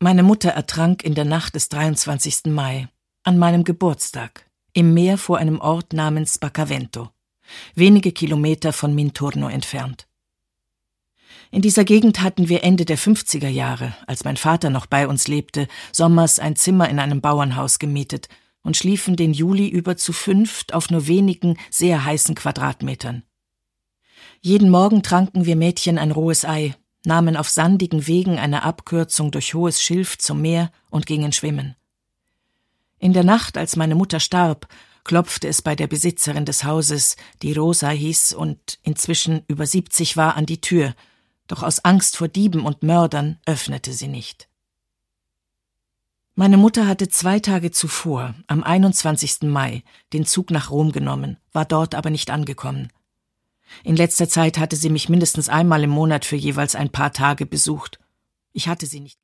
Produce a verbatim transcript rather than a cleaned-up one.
Meine Mutter ertrank in der Nacht des dreiundzwanzigsten Mai, an meinem Geburtstag, im Meer vor einem Ort namens Barcavento, wenige Kilometer von Minturno entfernt. In dieser Gegend hatten wir Ende der fünfziger Jahre, als mein Vater noch bei uns lebte, sommers ein Zimmer in einem Bauernhaus gemietet und schliefen den Juli über zu fünft auf nur wenigen, sehr heißen Quadratmetern. Jeden Morgen tranken wir Mädchen ein rohes Ei, nahmen auf sandigen Wegen eine Abkürzung durch hohes Schilf zum Meer und gingen schwimmen. In der Nacht, als meine Mutter starb, klopfte es bei der Besitzerin des Hauses, die Rosa hieß und inzwischen über siebzig war, an die Tür, doch aus Angst vor Dieben und Mördern öffnete sie nicht. Meine Mutter hatte zwei Tage zuvor, am einundzwanzigsten Mai, den Zug nach Rom genommen, war dort aber nicht angekommen. In letzter Zeit hatte sie mich mindestens einmal im Monat für jeweils ein paar Tage besucht. Ich hatte sie nicht